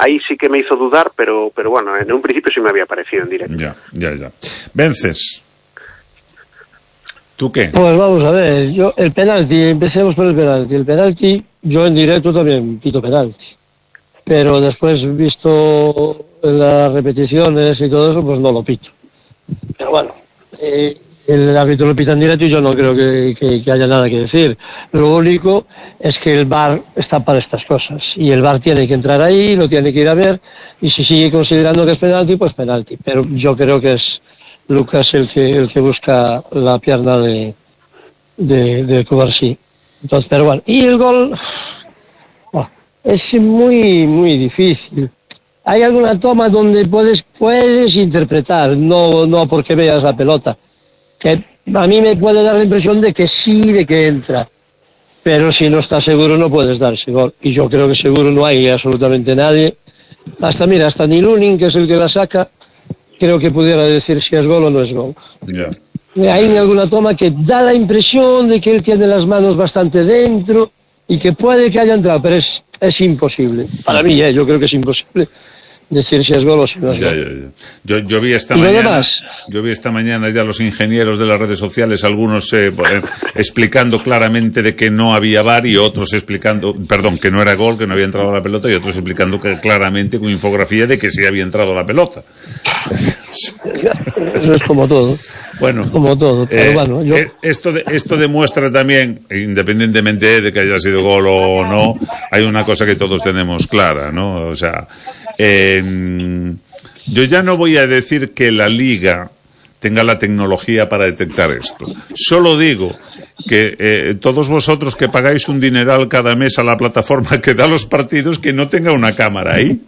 ahí sí que me hizo dudar, pero bueno, en un principio sí me había parecido en directo. Ya. Vences. ¿Tú qué? Pues vamos a ver, yo el penalti, empecemos por el penalti. El penalti, yo en directo también pito penalti. Pero después, visto las repeticiones y todo eso, pues no lo pito. Pero bueno, el árbitro lo pita en directo y yo no creo que haya nada que decir. Lo único es que el VAR está para estas cosas. Y el VAR tiene que entrar ahí, lo tiene que ir a ver, y si sigue considerando que es penalti, pues penalti. Pero yo creo que es Lucas el que busca la pierna de Cubarsí. Entonces, pero bueno, y el gol es muy difícil. Hay alguna toma donde puedes interpretar, no porque veas la pelota, que a mí me puede dar la impresión de que sí, de que entra, pero si no estás seguro no puedes dar ese gol, y yo creo que seguro no hay absolutamente nadie, hasta ni Lunin, que es el que la saca, creo que pudiera decir si es gol o no es gol. Hay alguna toma que da la impresión de que él tiene las manos bastante dentro y que puede que haya entrado, pero es imposible. Para mí, yo creo que es imposible decir si es gol o si no es gol. Yo vi esta mañana ya los ingenieros de las redes sociales, algunos explicando claramente de que no había VAR y otros que no era gol, que no había entrado la pelota, y otros explicando que claramente con infografía de que sí había entrado la pelota. Eso es como todo. Bueno, pero bueno, esto demuestra también, independientemente de que haya sido gol o no, hay una cosa que todos tenemos clara, ¿no? O sea, yo ya no voy a decir que la Liga tenga la tecnología para detectar esto. Solo digo que todos vosotros que pagáis un dineral cada mes a la plataforma que da los partidos, que no tenga una cámara ahí.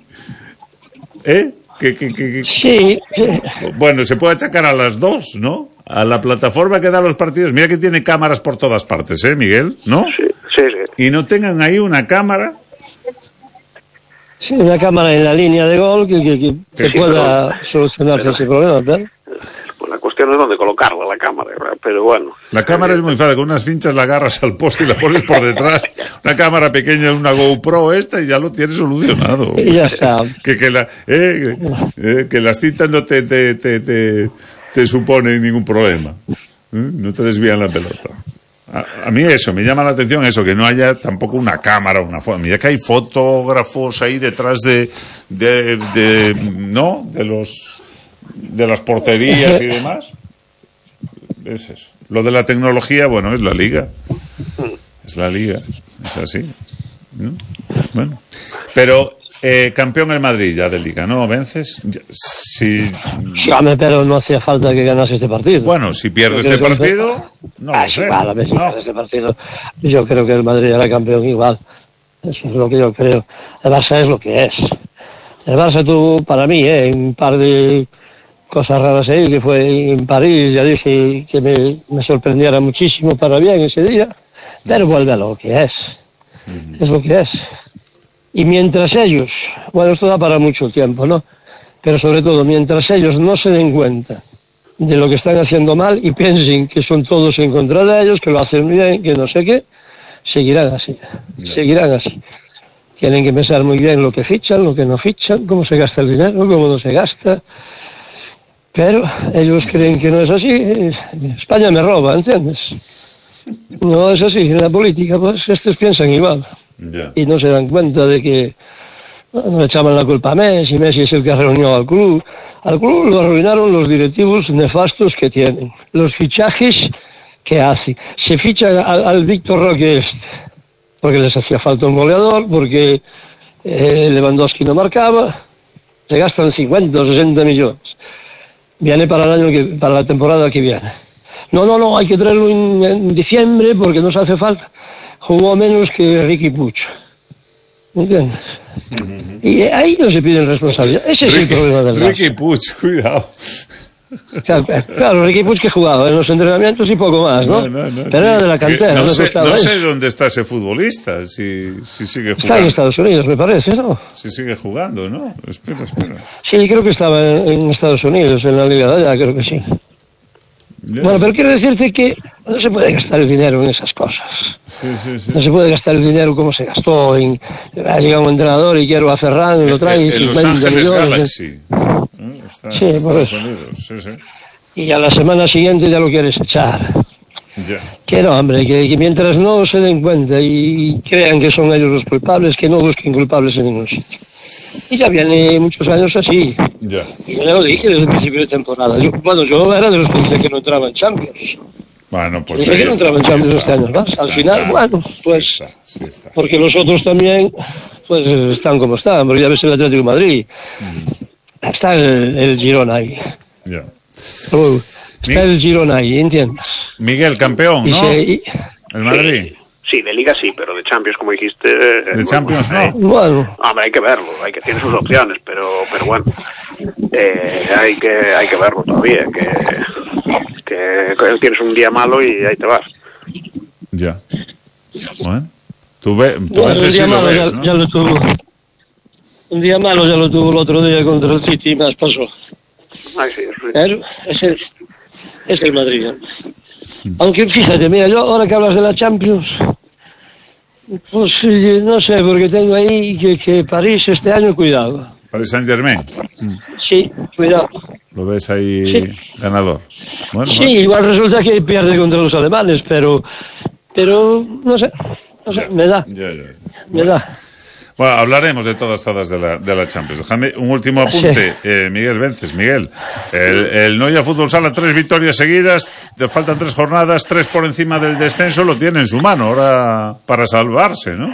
Sí. Bueno, se puede achacar a las dos, ¿no? A la plataforma que da los partidos. Mira que tiene cámaras por todas partes, Miguel, ¿no? Sí. Y no tengan ahí una cámara. Sí, una cámara en la línea de gol que pueda solucionarse ese problema, ¿verdad? Pues la cuestión es dónde colocarla, la cámara, ¿verdad? Pero bueno. La cámara es muy fácil, con unas cinchas la agarras al poste y la pones por detrás. Una cámara pequeña, una GoPro y ya lo tienes solucionado. Y ya está. Que las cintas no te suponen ningún problema. No te desvían la pelota. A mí eso, me llama la atención eso, que no haya tampoco una cámara, una foto. Mira que hay fotógrafos ahí detrás ¿no? De las porterías y demás. Es eso. Lo de la tecnología, bueno, es la Liga. Es así, ¿no? Bueno. Pero campeón el Madrid ya de Liga, ¿no? ¿Vences? Sí, pero no hacía falta que ganase este partido. Bueno, si pierde este partido, no lo sé. Si pierde este partido, yo creo que el Madrid era campeón igual. Eso es lo que yo creo. El Barça es lo que es. El Barça tuvo, para mí, un par de cosas raras ahí, que fue en París, ya dije que me sorprendiera muchísimo para bien ese día, pero vuelve a lo que es. Es lo que es. Y mientras ellos, bueno, esto da para mucho tiempo, ¿no? Pero sobre todo, mientras ellos no se den cuenta de lo que están haciendo mal y piensen que son todos en contra de ellos, que lo hacen bien, que no sé qué, seguirán así. Tienen que pensar muy bien lo que fichan, lo que no fichan, cómo se gasta el dinero, cómo no se gasta. Pero ellos creen que no es así. España me roba, ¿entiendes? No es así. En la política, pues, estos piensan igual. Y no se dan cuenta de que no echaban la culpa a Messi es el que reunió al club. Al club lo arruinaron los directivos nefastos que tienen. Los fichajes que hacen. Se ficha al Víctor Roque porque les hacía falta un goleador, porque Lewandowski no marcaba. Se gastan 50 o 60 millones. Viene para la temporada que viene. No, hay que traerlo en diciembre porque nos hace falta. Jugó menos que Riqui Puig. ¿Entiendes? Y ahí no se piden responsabilidad. Ese es el problema del Barça. Riqui Puig, cuidado. Claro, Riqui Puig que jugaba en los entrenamientos y poco más, ¿no? Pero era de la cantera. No sé dónde está ese futbolista, si sigue jugando. Está en Estados Unidos, me parece, ¿no? Si sigue jugando, ¿no? Espera. Sí, creo que estaba en Estados Unidos, en la Liga de allá, creo que sí. Bueno, pero quiero decirte que no se puede gastar el dinero en esas cosas. Sí. No se puede gastar el dinero como se gastó llega un entrenador y quiero a Ferran y lo trae en Los Ángeles Galaxy. Está en Estados Unidos. Sí. Y a la semana siguiente ya lo quieres echar. Ya. Que no, hombre, que mientras no se den cuenta y crean que son ellos los culpables, que no busquen culpables en ningún sitio. Y ya viene muchos años así. Ya. Y yo lo dije desde el principio de temporada. Yo era de los que decía que no entraba en Champions. Bueno, pues Dije que no entraba en Champions este año más. Al final, bueno, pues... Sí está. Porque los otros también, pues están como están. Porque ya ves el Atlético de Madrid. Está el Girona ahí. Ya. Está el Girona ahí, ¿entiendes? Miguel, campeón, ¿no? El Madrid. Sí, de Liga sí, pero de Champions, como dijiste... De Champions no. Bueno. Hombre, hay que verlo, tiene sus opciones, pero bueno, hay que verlo todavía, que tienes un día malo y ahí te vas. Ya. Bueno, tú ves un día malo ya lo tuvo. Un día malo ya lo tuvo el otro día contra el City y más pasó. Ay, sí, eso sí. Pero es el Madrid. Aunque fíjate, mira, yo ahora que hablas de la Champions, pues no sé, porque tengo ahí que París este año, cuidado. París Saint-Germain. Sí, cuidado. Lo ves ahí ganador. Bueno, sí, igual resulta que pierde contra los alemanes, pero no sé, me da. Me da. Bueno, hablaremos de todas de la Champions. Déjame un último apunte, Miguel Vences. Miguel, el Noia Fútbol Sala, 3 victorias seguidas, te faltan 3 jornadas, 3 por encima del descenso, lo tiene en su mano ahora para salvarse, ¿no?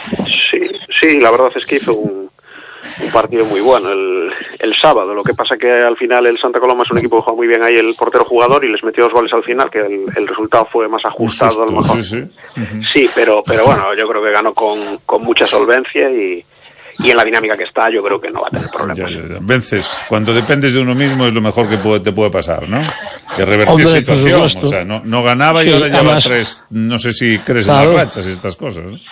Sí, la verdad es que hizo un partido muy bueno el sábado. Lo que pasa que al final el Santa Coloma es un equipo que juega muy bien ahí el portero jugador y les metió 2 goles al final, que el resultado fue más ajustado a lo mejor. Sí, pero bueno, yo creo que ganó con mucha solvencia y en la dinámica que está yo creo que no va a tener problemas. Ya. Vences, cuando dependes de uno mismo es lo mejor que te puede pasar, ¿no? Que revertir situación, o sea, no ganaba y ahora lleva 3, no sé si crees en las rachas y estas cosas, ¿no?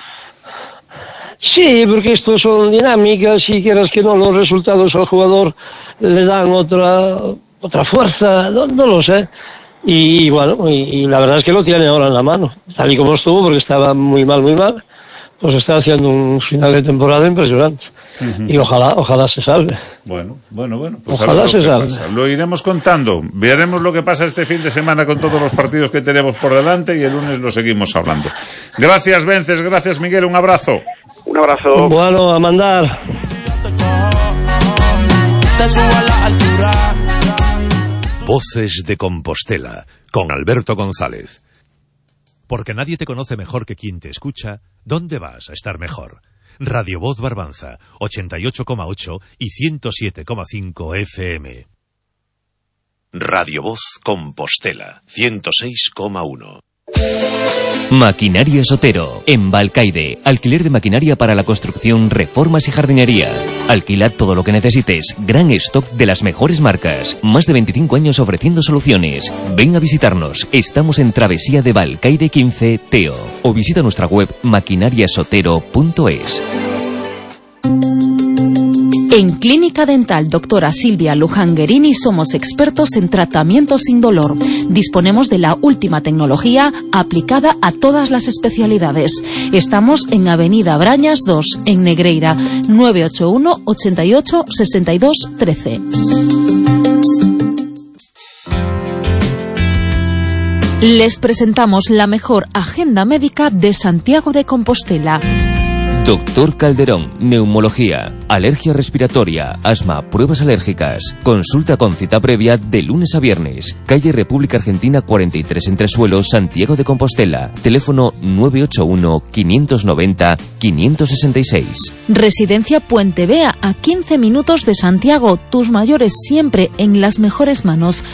Sí, porque esto son dinámicas y quieras que no, los resultados al jugador le dan otra fuerza, no lo sé. Y bueno, y la verdad es que lo tiene ahora en la mano, tal y como estuvo, porque estaba muy mal, pues está haciendo un final de temporada impresionante. Y ojalá se salve. Bueno, pues ojalá se salve. Pasa. Lo iremos contando, veremos lo que pasa este fin de semana con todos los partidos que tenemos por delante y el lunes lo seguimos hablando. Gracias, Vences, gracias, Miguel, un abrazo. Un abrazo. Bueno, a mandar. Voces de Compostela, con Alberto González. Porque nadie te conoce mejor que quien te escucha, ¿dónde vas a estar mejor? Radio Voz Barbanza, 88,8 y 107,5 FM. Radio Voz Compostela, 106,1. Maquinaria Sotero, en Balcaide. Alquiler de maquinaria para la construcción, reformas y jardinería. Alquila todo lo que necesites. Gran stock de las mejores marcas. Más de 25 años ofreciendo soluciones. Ven a visitarnos. Estamos en Travesía de Balcaide 15, Teo. O visita nuestra web maquinariasotero.es. En Clínica Dental Doctora Silvia Luján-Guerini somos expertos en tratamiento sin dolor. Disponemos de la última tecnología aplicada a todas las especialidades. Estamos en Avenida Brañas 2, en Negreira, 981 88 62 13. Les presentamos la mejor agenda médica de Santiago de Compostela. Doctor Calderón, neumología, alergia respiratoria, asma, pruebas alérgicas. Consulta con cita previa de lunes a viernes. Calle República Argentina 43 Entresuelo, Santiago de Compostela. Teléfono 981 590 566. Residencia Puente Vea, a 15 minutos de Santiago. Tus mayores siempre en las mejores manos.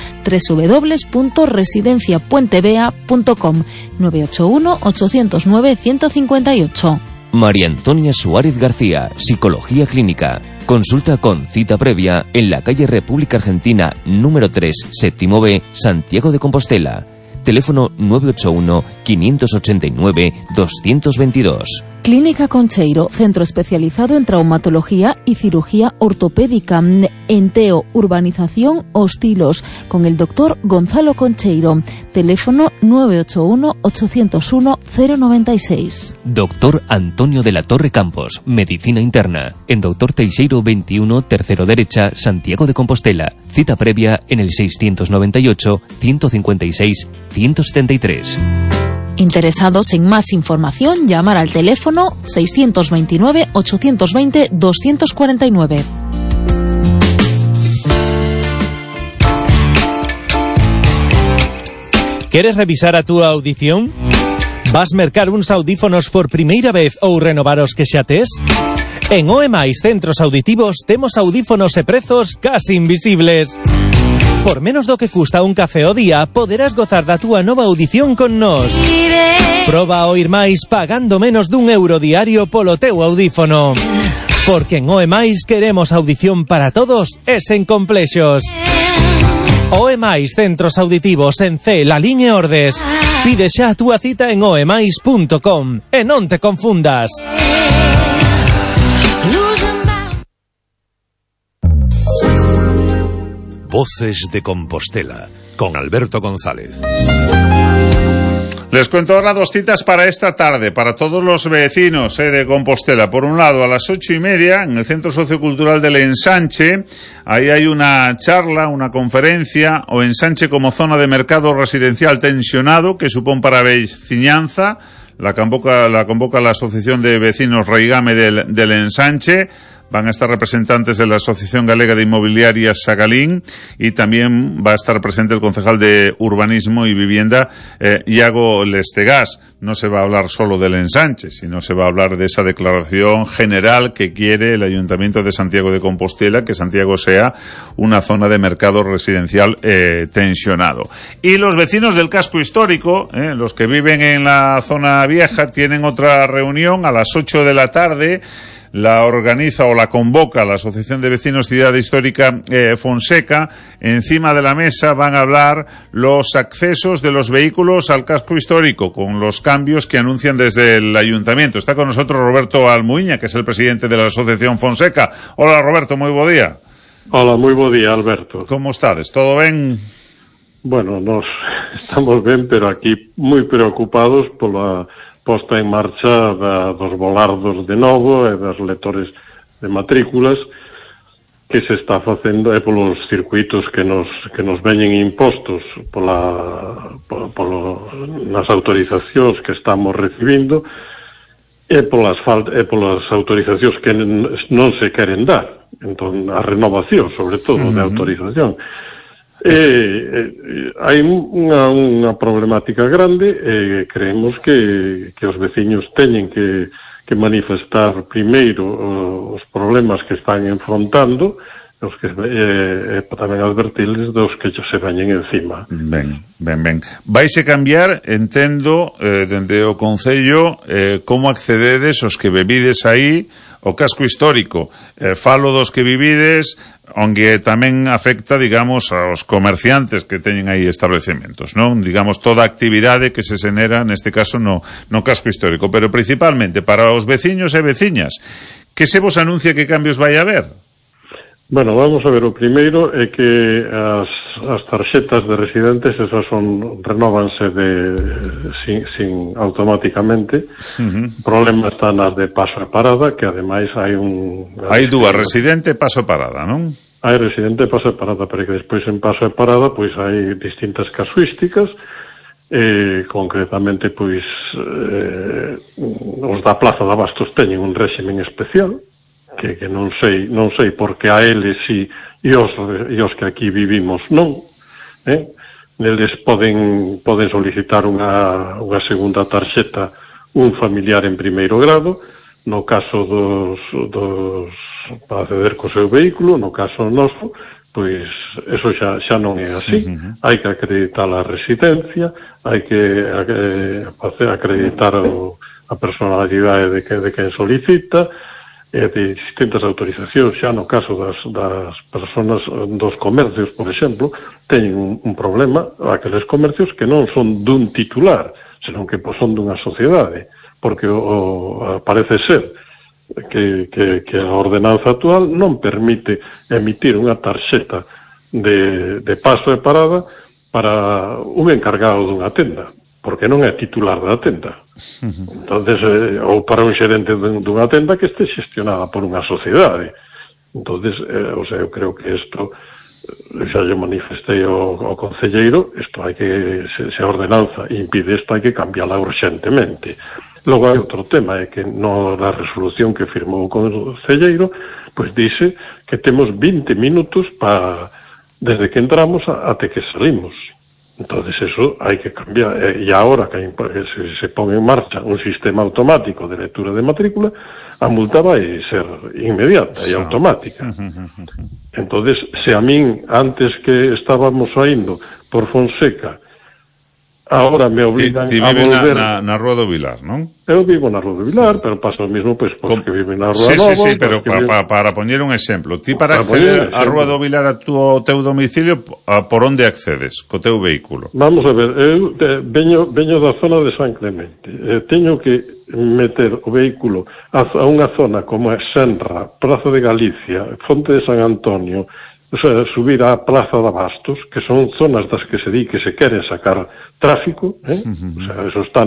www.residenciapuentevea.com 981 809 158. María Antonia Suárez García, Psicología Clínica. Consulta con cita previa en la calle República Argentina número 3, séptimo B, Santiago de Compostela. Teléfono 981 589 222. Clínica Concheiro, centro especializado en traumatología y cirugía ortopédica, Enteo, Urbanización Hostilos, con el doctor Gonzalo Concheiro. Teléfono 981-801-096. Doctor Antonio de la Torre Campos, Medicina Interna, en Doctor Teixeiro 21, tercero derecha, Santiago de Compostela. Cita previa en el 698-156-173. Interesados en más información, llamar al teléfono 629-820-249. ¿Queres revisar a túa audición? Vas mercar uns audífonos por primeira vez ou renovar os que xa tes? En OEMAIS Centros Auditivos temos audífonos e prezos casi invisibles. Por menos do que custa un café ao día, poderás gozar da túa nova audición con nós. Proba a oír máis pagando menos d'€1 diario polo teu audífono. Porque en OEMAIS queremos audición para todos e sen complexos. OEMAIS Centros Auditivos en C, Lalín e Ordes. Pide xa a túa cita en oemais.com e non te confundas. Voces de Compostela, con Alberto González. Les cuento ahora dos citas para esta tarde, para todos los vecinos de Compostela. Por un lado, a las 8:30, en el Centro Sociocultural del Ensanche, ahí hay una charla, una conferencia, o Ensanche como zona de mercado residencial tensionado, que supón para veciñanza. La convoca la Asociación de Vecinos Reigame del Ensanche. Van a estar representantes de la Asociación Galega de Inmobiliarias Sagalín y también va a estar presente el concejal de Urbanismo y Vivienda, Iago Lestegás. No se va a hablar solo del ensanche, sino se va a hablar de esa declaración general que quiere el Ayuntamiento de Santiago de Compostela, que Santiago sea una zona de mercado residencial tensionado. Y los vecinos del casco histórico, los que viven en la zona vieja, tienen otra reunión a las 8 de la tarde. La organiza o la convoca la Asociación de Vecinos Ciudad Histórica Fonseca. Encima de la mesa van a hablar los accesos de los vehículos al casco histórico, con los cambios que anuncian desde el Ayuntamiento. Está con nosotros Roberto Almuiña, que es el presidente de la Asociación Fonseca. Hola, Roberto, moi bo día. Hola, moi bo día, Alberto. Como estades? Todo ben? Bueno, nos estamos ben, pero aquí moi preocupados pola posta en marcha dos volardos de novo e das lectores de matrículas que se está facendo e polos circuitos que nos veñen impostos nas autorizacións que estamos recibindo e polas autorizacións que non se queren dar. Entón, a renovación, sobre todo, de autorización. Hai unha problemática grande e creemos que os veciños teñen que manifestar primeiro os problemas que están enfrontando, os que tamén advertirles dos que se veñen encima. Ben. Vaise cambiar, entendo, dende o Concello, como accededes os que vivides aí o casco histórico. Falo dos que vivides, onde tamén afecta, digamos, aos comerciantes que teñen aí establecementos, non? Digamos, toda a actividade que se xenera, neste caso, no casco histórico. Pero principalmente para os veciños e veciñas, que se vos anuncia que cambios vai haber? Bueno, vamos a ver, o primeiro é que as tarxetas de residentes esas renóvanse sin automáticamente. O problema está nas de paso e parada, que ademais hai dúas, residente e paso e parada, non? Hai residente e paso e parada, pero que despois en paso e parada pois hai distintas casuísticas. Concretamente pois os da Plaza de Abastos teñen un réximen especial que non sei porque a eles e os que aquí vivimos non, eles poden solicitar unha segunda tarxeta un familiar en primeiro grado, no caso dos para acceder co seu vehículo, no caso noso, pois eso xa non é así. Hai que acreditar a residencia, hai que acreditar a personalidade de quen solicita, de distintas autorizacións. Xa no caso das personas dos comercios, por exemplo, teñen un problema aqueles comercios que non son dun titular, senón que son dunha sociedade. porque parece ser que a ordenanza actual non permite emitir unha tarxeta de paso e parada para un encargado dunha tenda, porque non é titular da tenda. Entonces, ou para un xerente dunha tenda que este xestionada por unha sociedade. Entonces, eu creo que isto, xa lle manifestei ao concelleiro, isto hai que, se a ordenanza impide isto, hai que cambiala urxentemente. Logo hai outro tema, é que na resolución que firmou o concelleiro, pois dice que temos 20 minutos desde que entramos até que salimos. Entonces eso hai que cambiar, e agora que se pon en marcha un sistema automático de lectura de matrícula, a multa vai ser inmediata e automática. Entonces, se a min, antes que estábamos saindo por Fonseca, agora me obligan a volver... na Rúa do Vilar, non? Eu vivo na Rúa do Vilar, pero paso o mismo, pois, que vive na Rúa Nova... Sí, pero para poñer un exemplo, ti para acceder a Rúa do Vilar ao teu domicilio, por onde accedes, co teu vehículo? Vamos a ver, eu veño da zona de San Clemente, teño que meter o vehículo a unha zona como é Senra, Praza de Galicia, Fonte de San Antonio, o sea, subir á Plaza de Abastos, que son zonas das que se di que se queren sacar tráfico, o sea, eso está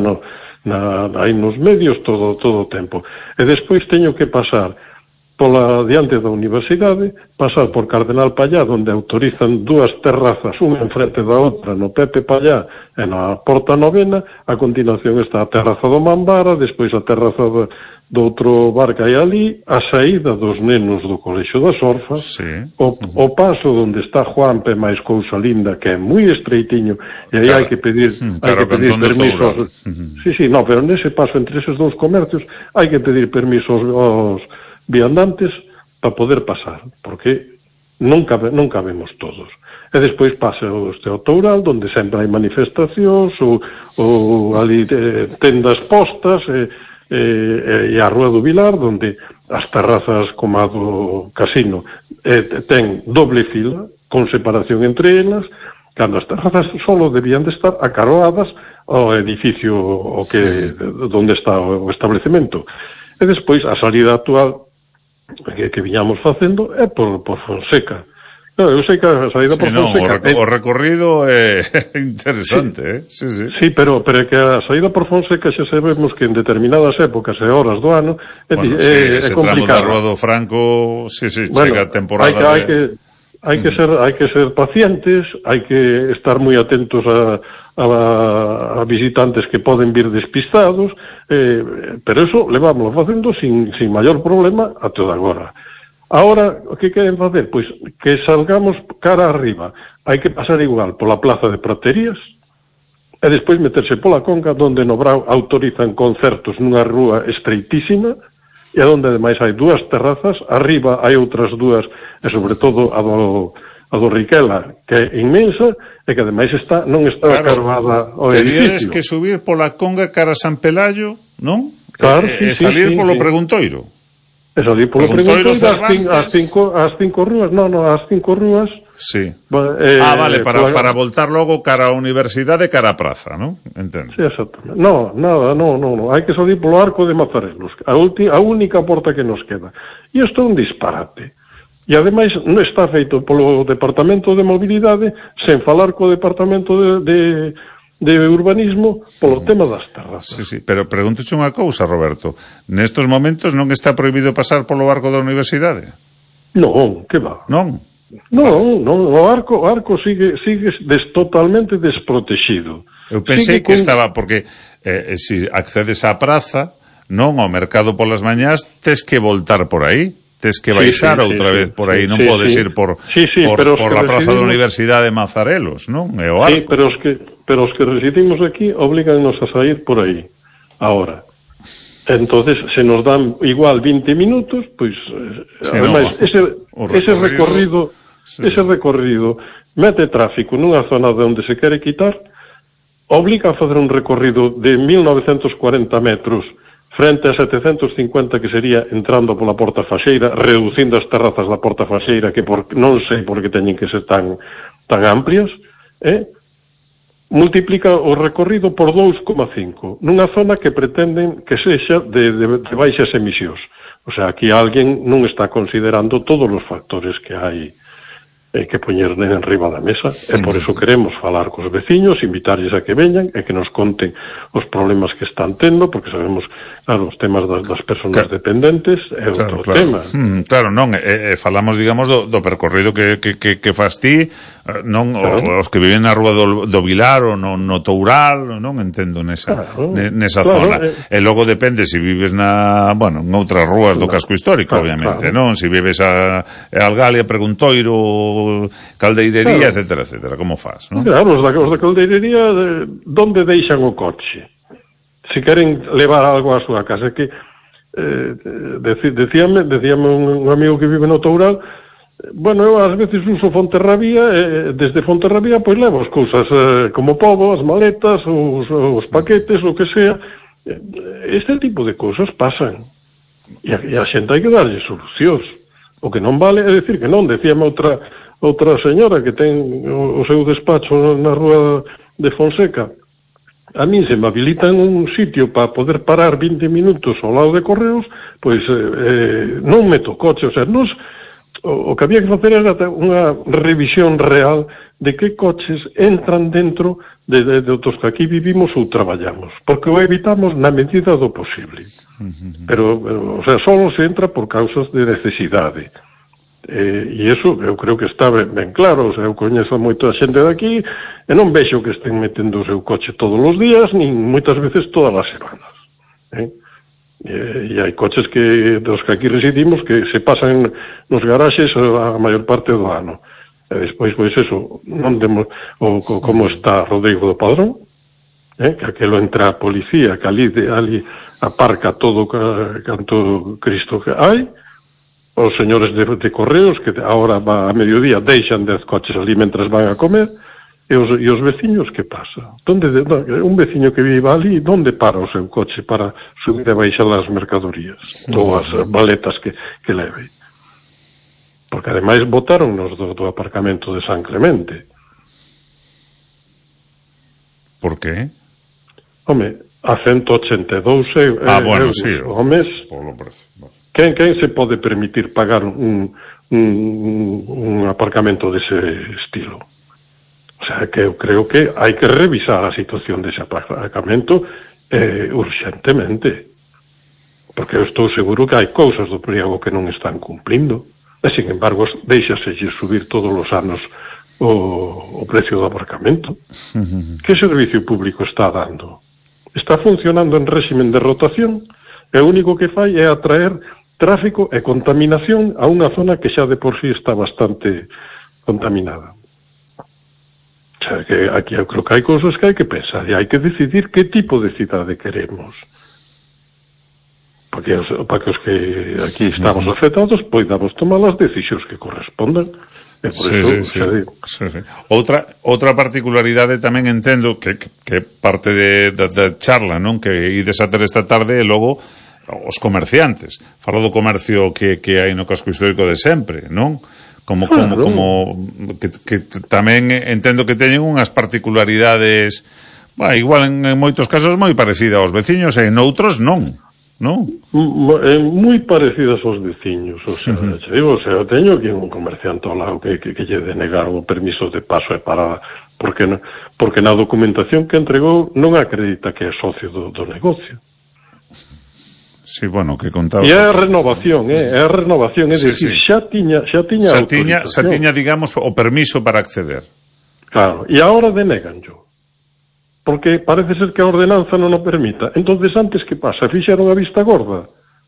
aí nos medios todo o tempo. E despois teño que pasar pola diante da universidade, pasar por Cardenal Pallá, onde autorizan dúas terrazas, unha enfrente da outra, no Pepe Pallá e na Porta Novena. A continuación está a terraza do Mambara, despois a terraza do outro bar que hai ali, a saída dos nenos do Colexio das Orfas, o paso onde está Juanpe máis cousa linda, que é moi estreitiño, e aí hai que pedir permiso. No, pero nese paso entre eses dous comercios hai que pedir permiso aos viandantes para poder pasar, porque non cabemos todos. E despois pasa o Toural, onde sempre hai manifestacións ou ali tendas postas, e a Rúa do Vilar, onde as terrazas como a do casino ten doble fila, con separación entre elas, cando as terrazas solo debían de estar acarroadas ao edificio onde está o establecemento. E despois a salida actual que viñamos facendo é por Fonseca. Eu sei que a saída por Fonseca... O recorrido é interesante, Sí, pero é que a saída por Fonseca xa sabemos que en determinadas épocas e horas do ano é complicado. Tramo da Rúa do Franco, chega a temporada hai que ser pacientes, hai que estar moi atentos a visitantes que poden vir despistados, pero eso levámoslo facendo sin maior problema até agora. Ahora, o que queren facer? Pois que salgamos cara arriba. Hai que pasar igual pola Plaza de Praterías e despois meterse pola Conca, onde no Brao autorizan concertos nunha rúa estreitísima, e onde ademais hai dúas terrazas, arriba hai outras dúas, e sobre todo a do Riquela, que é inmensa, e que ademais non está carvada ao edificio. Teríades que subir pola Conga cara a San Pelayo, non? Claro, e salir polo Preguntoiro. E salir polo Preguntoiro as cinco rúas, as cinco rúas. Sí. Vale, para voltar logo cara a Universidade e cara a Praza, non? Entendo. Sí, exactamente. No, hai que salir polo Arco de Mazarelos, a única porta que nos queda. E isto é un disparate. E ademais non está feito polo Departamento de Mobilidade, sen falar co Departamento de Urbanismo polo tema das terrazas. Sí, pero pregúntoche unha cousa, Roberto. Nestos momentos non está prohibido pasar polo Arco da Universidade? Non, que va? Non? Non, o arco sigue totalmente desprotegido. Eu pensei que estaba, porque se accedes á praza, non ao mercado polas mañás, tes que voltar por aí, tes que baixar outra vez por aí, non podes ir por a praza da Universidade de Mazarelos, non? É o arco. Sí, pero os que residimos aquí obligannos a sair por aí, ahora. Entonces, se nos dan igual 20 minutos, pois, ademais, ese recorrido mete tráfico nunha zona de onde se quere quitar, obliga a fazer un recorrido de 1940 metros frente a 750 que sería entrando pola Porta Faxeira, reducindo as terrazas da Porta Faxeira, que non sei por que teñen que ser tan amplias, multiplica o recorrido por 2,5 nunha zona que pretenden que sexa de baixas emisións. O sea, aquí alguén non está considerando todos os factores que hai que poñer en riba da mesa, e por eso queremos falar cos veciños, invitarles a que veñan e que nos conten os problemas que están tendo, porque sabemos, claro, os temas das persoas dependentes é outro tema. Claro, non, falamos, digamos, do percorrido que fas ti, non, os que viven na Rúa do Vilar ou no Toural, non entendo nesa zona. E logo depende se vives en outras rúas do casco histórico, obviamente, non? Se vives a Algalia, Preguntoiro, Caldeirería, etcétera, etcétera. Como faz, non? Claro, os da Caldeirería, onde deixan o coche? Se queren levar algo á súa casa, que decíame un amigo que vive no Toural, bueno, eu ás veces uso Fonterrabía, desde Fonterrabía pois levo as cousas como podo, as maletas, os paquetes, o que sea. Este tipo de cousas pasan, e a xente hai que darlle solucións. O que non vale é dicir que non. Decíame outra señora que ten o seu despacho na Rúa de Fonseca. A mí se me habilitan un sitio para poder parar 20 minutos ao lado de Correos, pois non meto coche. O sea, o que había que facer era unha revisión real de que coches entran dentro de outros que aquí vivimos ou traballamos, porque o evitamos na medida do posible. Pero o sea, solo se entra por causas de necesidade. E iso eu creo que está ben claro. O sea, eu coñezo moita xente daqui e non vexo que estén metendo o seu coche todos os días, nin moitas veces todas as semanas. E hai coches dos que aquí residimos que se pasan nos garaxes a maior parte do ano. E despois, pois eso, non temos como está Rodrigo do Padrón, que aquelo entra a policía, que ali aparca todo canto Cristo que hai. Os señores de Correos, que agora a mediodía deixan 10 coches ali mentras van a comer, e os veciños, que pasa? Un veciño que viva ali, onde para o seu coche para subir e baixar as mercadorías ou as maletas que leve? Porque ademais botaron nos do aparcamento de San Clemente. Por qué? Home, a 182 euros ao mes. Quen se pode permitir pagar un aparcamento dese estilo? O sea, que eu creo que hai que revisar a situación dese aparcamento urxentemente, porque eu estou seguro que hai cousas do priego que non están cumplindo, e sin embargo deixase subir todos os anos o precio do aparcamento. Que servicio público está dando? Está funcionando en réximen de rotación, e o único que fai é atraer tráfico e contaminación a unha zona que xa de por sí está bastante contaminada. O sea, que aquí eu creo que hai cousas que hai que pensar e hai que decidir que tipo de cidade queremos. Para que os que aquí estamos afectados poidamos tomar as decisións que correspondan. E por sí. Outra particularidade tamén entendo que parte da charla, non, que ides a ter esta tarde, e logo os comerciantes. Falo do comercio que hai no casco histórico de sempre, non? Como que tamén entendo que teñen unhas particularidades, igual en moitos casos moi parecidas aos veciños, e en outros non. Moi parecidas aos veciños. O sea, eu teño aquí un comerciante ao lado que lle denegaron o permiso de paso e parada porque na documentación que entregou non acredita que é socio do negocio. Sí, bueno, que contaba. E é a renovación, é dicir, xa tiña digamos, o permiso para acceder. Claro, e agora denéganllo. Porque parece ser que a ordenanza non o permita. Entonces, antes, que pasa? Fixeron a vista gorda.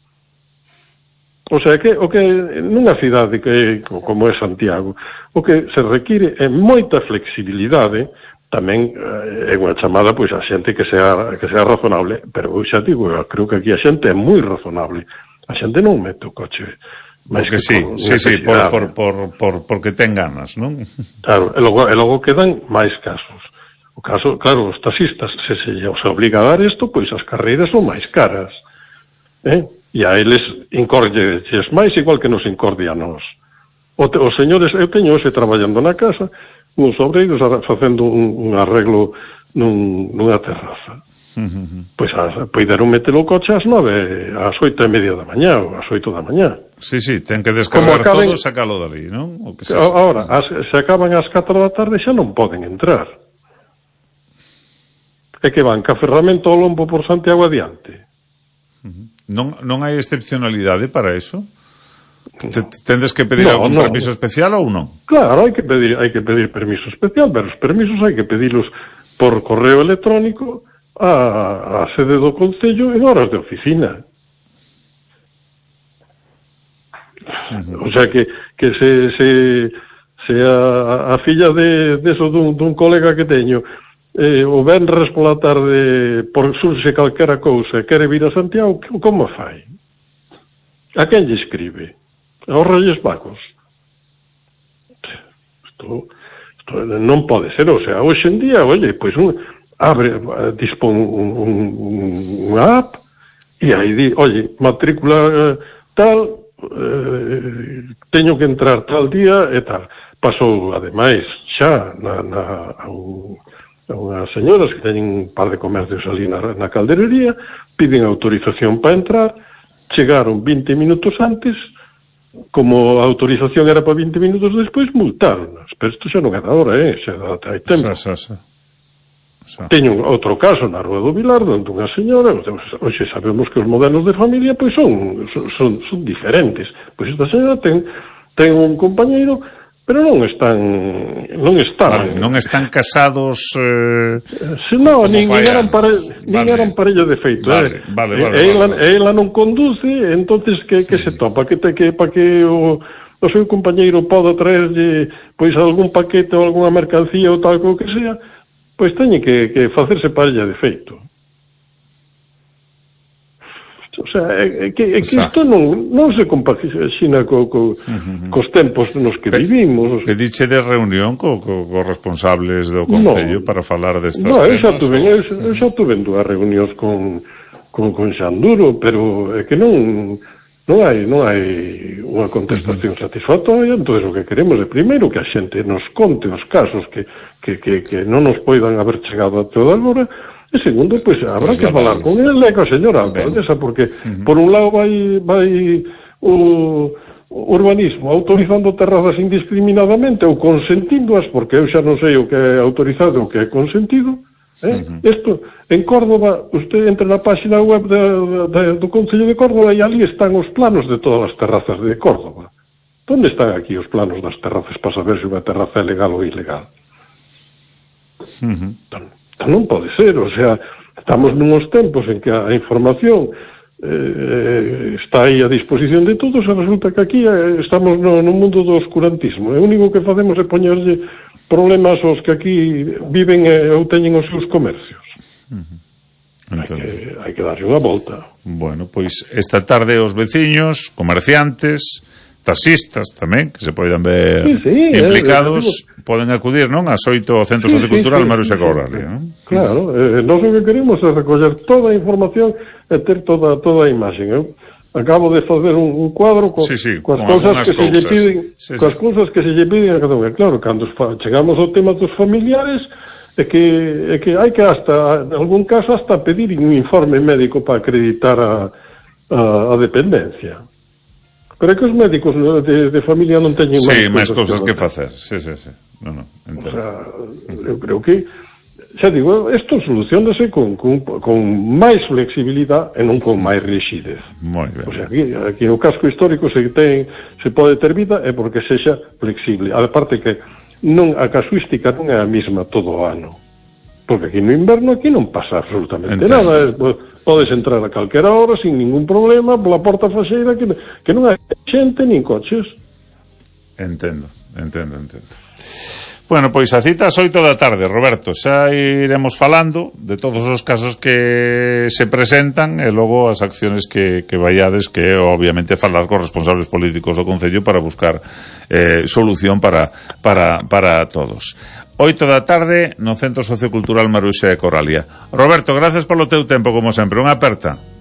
O sea, o que nunha cidade como é Santiago, o que se require é moita flexibilidade. Tamén é unha chamada pois a xente que sea razonable, pero eu xa digo, eu creo que aquí a xente é moi razonable. A xente non mete o coche máis que porque ten ganas, non? Claro, e logo quedan máis casos. O caso, claro, os taxistas, se obliga a dar isto, pois as carreiras son máis caras. E a eles incórlles máis igual que nos incorde a nós. Os señores, eu teño ese traballando na casa, uns obreiros facendo un arreglo nunha terraza. Pois poideron meter o coche ás 9, ás 8:30 da mañá ou ás 8 da mañá. Sí, ten que descargar todo e sacalo dali, non? Ahora, se acaban ás 4 da tarde xa non poden entrar. É que van ca ferramenta ao lombo por Santiago adiante. Non hai excepcionalidade para eso? Tendes que pedir algún permiso especial ou non? Claro, hai que pedir permiso especial, pero os permisos hai que pedilos por correo electrónico a sede do Concello en horas de oficina. O sea que se a filla de eso dun colega que teño o venres pola tarde por surxe calquera cousa e quere vir a Santiago, como fai? A quen lle escribe? Aos Reyes Magos? Isto non pode ser, o sea, hoxe en día, pois dispón unha app e aí di, matrícula tal, teño que entrar tal día e tal. Pasou, ademais, xa a unhas señoras que teñen un par de comercios ali na calderería, piden autorización para entrar, chegaron 20 minutos antes, como a autorización era para 20 minutos despois, multaron. Pero isto xa non é da hora, xa hai tempo. Teño outro caso na Rúa do Vilar, onde unha señora, hoxe sabemos que os modelos de familia pois son diferentes. Pois esta señora ten un compañeiro, pero non están casados. Non, nin eran parella de feito. Ela non conduce, entonces que se topa para que o seu compañeiro poda traerlle pois algún paquete ou algunha mercancía ou tal como que sea, pois teñe que facerse parella de feito. O sea, é que isto non se compaxina cos tempos nos que vivimos. Pediche de reunión cos responsables do Concello para falar destas temas? Eu xa tuve dúas reunións con Xanduro, pero é que non hai unha contestación satisfactoria. Entón, o que queremos é primeiro que a xente nos conte os casos que non nos poidan haber chegado a todo agora. E segundo, pois, habrá que falar con ele e con a señora alcaldesa, porque por un lado vai o urbanismo autorizando terrazas indiscriminadamente ou consentíndoas, porque eu xa non sei o que é autorizado e o que é consentido. Isto, en Córdoba, usted entra na página web do Concello de Córdoba e ali están os planos de todas as terrazas de Córdoba. Onde están aquí os planos das terrazas para saber se unha terraza é legal ou ilegal? Non pode ser, o sea, estamos nuns tempos en que a información está aí a disposición de todos e resulta que aquí estamos no mundo do oscurantismo. O único que facemos é poñerlle problemas aos que aquí viven ou teñen os seus comercios. Hai que darlle unha volta. Bueno, pois esta tarde os veciños, comerciantes, taxistas tamén, que se poidan ver implicados, poden acudir, non? Ás 8 ao Centro Sociocultural Maruxa Corralia, non? Claro, nós o que queremos é recoller toda a información e ter toda a imaxe. Acabo de facer un cuadro coas cousas que se lle piden, coas cousas que se lle piden a cada un. Claro, cando chegamos ao tema dos familiares, é que hai que hasta, en algún caso, hasta pedir un informe médico para acreditar a dependencia. Pero é que os médicos de familia non teñen máis cousas que facer. Sí. Non, o sea, eu creo que, xa digo, isto solucionase con máis flexibilidade e non con máis rigidez. Moi ben. O sea, aquí no casco histórico se pode ter vida é porque sexa flexible. A parte que a casuística non é a mesma todo o ano. Porque aquí no inverno aquí non pasa absolutamente nada. Podes entrar a calquera hora sin ningún problema pola porta faxeira que non hai xente nin coches. Entendo. Bueno, pois a cita ás 8 da tarde, Roberto. Xa iremos falando de todos os casos que se presentan e logo as acciones que vaiades, que obviamente falar cos responsables políticos do Concello para buscar solución para todos. 8 da tarde no Centro Sociocultural Maruxa de Corralia. Roberto, gracias polo teu tempo, como sempre. Unha aperta.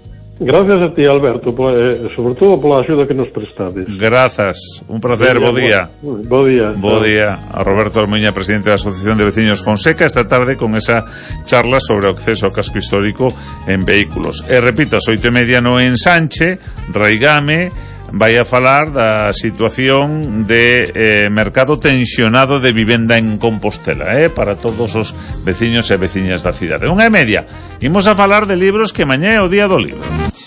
Gracias a ti, Alberto, sobre todo pola axuda que nos prestades. Grazas, un placer, bo día. Bo día. Bo día a Roberto Almuña, presidente da Asociación de Veciños Fonseca, esta tarde con esa charla sobre o acceso ao casco histórico en vehículos. E repito, as 8:30 no Ensanche, Raigame vai a falar da situación de mercado tensionado de vivenda en Compostela, para todos os veciños e veciñas da cidade. 1:30, imos a falar de libros que mañá é o Día do Libro.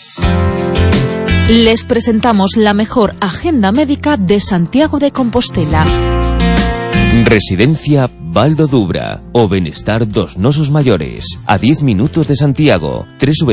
Les presentamos la mejor agenda médica de Santiago de Compostela. Residencia Baldo Dubra, o benestar dos nosos maiores, a 10 minutos de Santiago.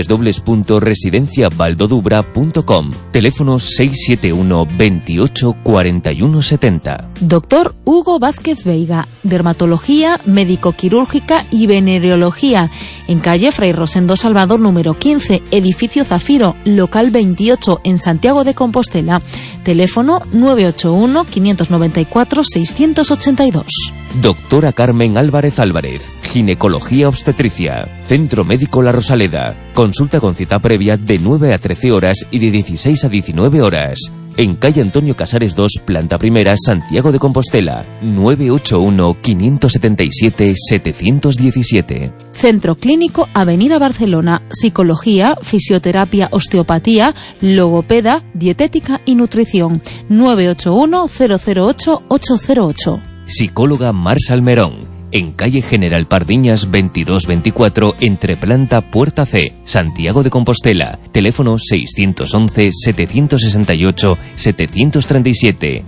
www.residenciabaldodubra.com. Teléfono 671 28 41 70. Doctor Hugo Vázquez Veiga, dermatología, médico-quirúrgica y venereología, en calle Fray Rosendo Salvador número 15, edificio Zafiro, local 28, en Santiago de Compostela. Teléfono 981 594 682. Doctora Carmen Álvarez Álvarez, ginecología obstetricia, Centro Médico La Rosaleda. Consulta con cita previa de 9 a 13 horas y de 16 a 19 horas. En calle Antonio Casares 2, planta primera, Santiago de Compostela. 981 577 717. Centro Clínico Avenida Barcelona. Psicología, fisioterapia, osteopatía, logopeda, dietética y nutrición. 981 008 808. Psicóloga Mar Salmerón, en calle General Pardiñas 2224, entre planta Puerta C, Santiago de Compostela. Teléfono 611 768 737.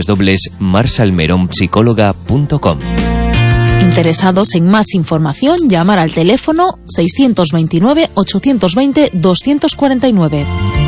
www.marsalmeronpsicóloga.com. Interesados en más información, llamar al teléfono 629 820 249.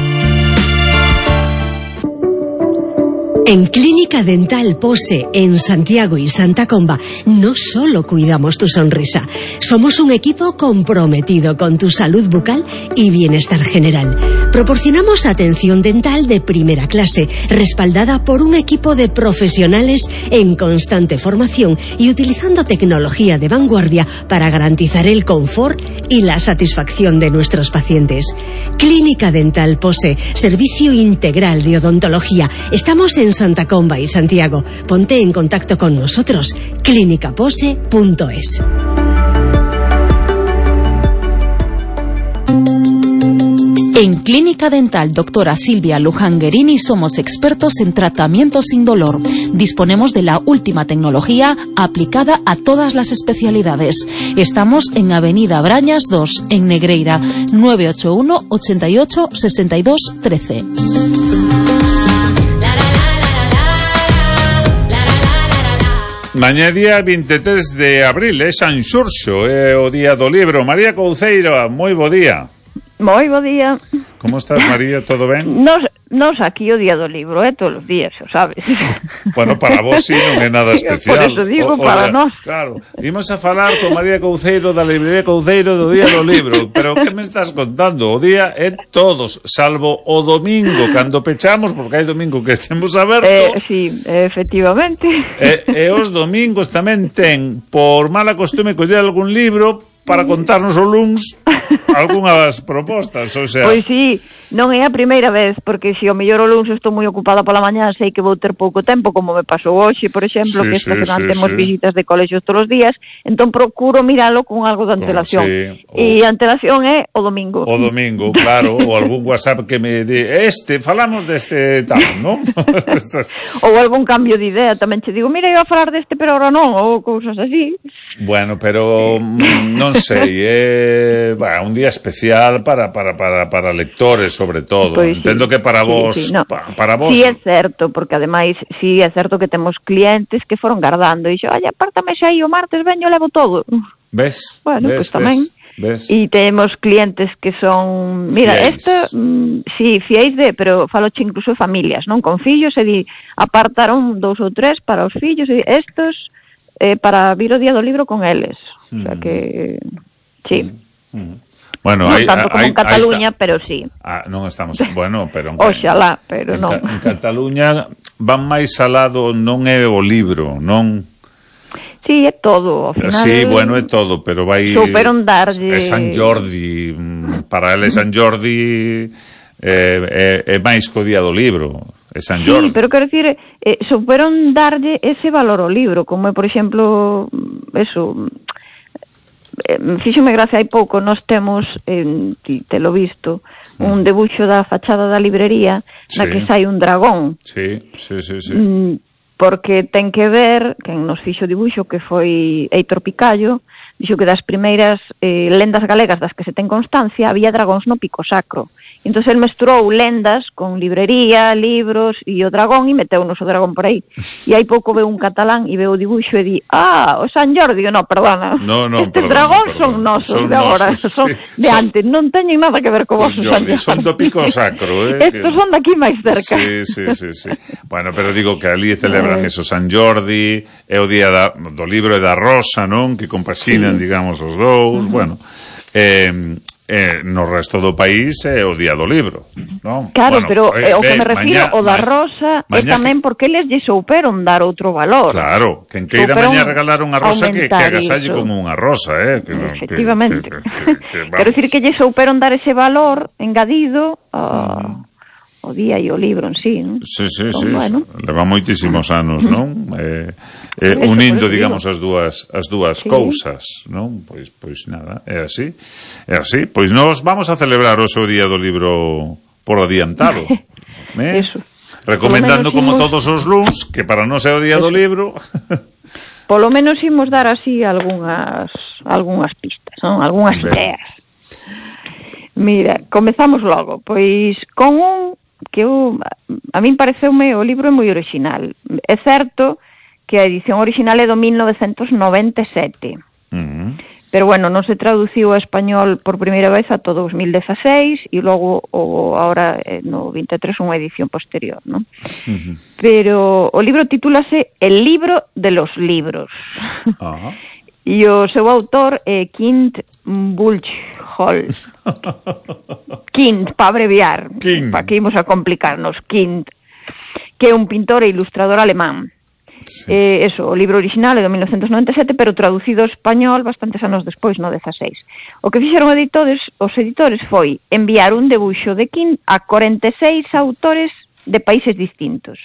En Clínica Dental Pose, en Santiago y Santa Comba, no solo cuidamos tu sonrisa, somos un equipo comprometido con tu salud bucal y bienestar general. Proporcionamos atención dental de primera clase, respaldada por un equipo de profesionales en constante formación y utilizando tecnología de vanguardia para garantizar el confort y la satisfacción de nuestros pacientes. Clínica Dental Pose, servicio integral de odontología. Estamos en Santa Comba y Santiago. Ponte en contacto con nosotros. clinicapose.es. En Clínica Dental Doctora Silvia Lujanguerini somos expertos en tratamiento sin dolor. Disponemos de la última tecnología aplicada a todas las especialidades. Estamos en Avenida Brañas 2, en Negreira, 981 88 62 13. Mañá día 23 de abril, San Xurxo, o Día do Libro. María Couceiro, moi bo día. Moi bo día. Como estás, María? Todo ben? Nos aquí o Día do Libro, todos os días, o sabes. Bueno, para vos sí non é nada especial. Por eso digo, para nós. Claro, imos a falar con María Couceiro da Librería Couceiro do Día do Libro. Pero que me estás contando? O día é todos, salvo o domingo, cando pechamos, porque hai domingo que estemos aberto. Sí, efectivamente. E os domingos tamén ten, por mala costume, coller algún libro para contarnos o luns algunhas propostas, o sea... Pois sí, non é a primeira vez, porque se o mellor o luns estou moi ocupada pola mañá, sei que vou ter pouco tempo, como me pasou hoxe, por exemplo, que esta semana temos visitas de colexios todos os días, entón procuro miralo con algo de antelación. E a antelación é o domingo. O domingo, claro, ou algún WhatsApp que me di, falamos deste tal, non? Ou algún cambio de idea, tamén che digo, mira, eu a falar deste, pero ahora non, ou cousas así. Bueno, pero non sei, un día especial para lectores, sobre todo. Pois entendo que para vos... Sí, no. Para vos... Sí, é certo, porque ademais, sí, é certo que temos clientes que foron guardando e dixo, oye, apártame xa aí o martes, veño, levo todo. Ves? Bueno, ves, pues tamén. ¿Ves? E temos clientes que son, mira, isto, sí, fiéis pero faloche incluso de familias, non? Con fillos, e apartaron 2 ou 3 para os fillos, e estos para vir o Día do Libro con eles. O sea que, sí. Bueno, non tanto como en Cataluña, pero sí. Non estamos, bueno, pero... Oxalá, pero non. En Cataluña van máis alado, non é o libro, non... Sí, é todo, ao final... Sí, bueno, é todo, pero vai... Superon darlle... É San Jordi, para ele San Jordi é máis co día do libro, é San Jordi. Sí, pero quero dicir, souberon darlle ese valor ao libro, como é, por exemplo, eso, fíxome gracia hai pouco, nós temos, te lo visto, un debuxo da fachada da librería na que sai un dragón. Sí. Porque ten que ver, quen nos fixo dibuxo, que foi Heitor Picallo, dixo que das primeiras lendas galegas das que se ten constancia había dragóns no Pico Sacro. Entón, el mesturou lendas con librería, libros e o dragón, e meteunos o dragón por aí. E hai pouco veo un catalán e veo o dibuixo e di, o San Jordi, no, perdona. Estes dragóns son nosos de agora, son de antes, non teñen nada que ver co vosso San Jordi. Son do Pico Sacro, Estos son daqui máis cerca. Sí. Bueno, pero digo que ali celebran eso, San Jordi, é o día do libro e da rosa, non? Que compaxinan, digamos, os dous, bueno... no resto do país é o día do libro, non? Claro, pero o que me refiro o da rosa é tamén porque eles lle souperon dar outro valor. Claro, quen queira mañá regalar unha rosa que agasalle como unha rosa, efectivamente. Quero dicir que lle souperon dar ese valor engadido o día e o libro en sí, non? Sí. Bueno. Leva moitísimos anos, non? Unindo, digamos, as dúas cousas, non? Pois nada, é así. Pois nós vamos a celebrar o seu día do libro por adiantado. Eso. Recomendando como todos os luns que para nós é o día do libro. Polo menos imos dar así algunhas pistas, non? Algunhas ideas. Mira, comezamos logo, pois con un que a min pareceume o libro é moi original. É certo que a edición original é do 1997. Pero bueno, non se traduciu a español por primeira vez a todo 2016 e logo ahora no 23 unha edición posterior, non? Pero o libro titúlase El libro de los libros. E o seu autor é Kint Buchholz. Kint, para abreviar, para que imos a complicarnos, Kint, que é un pintor e ilustrador alemán. Eso, o libro original é do 1997, pero traducido ao español bastantes anos despois, no 16. O que fixeron os editores foi enviar un debuxo de Kint a 46 autores de países distintos.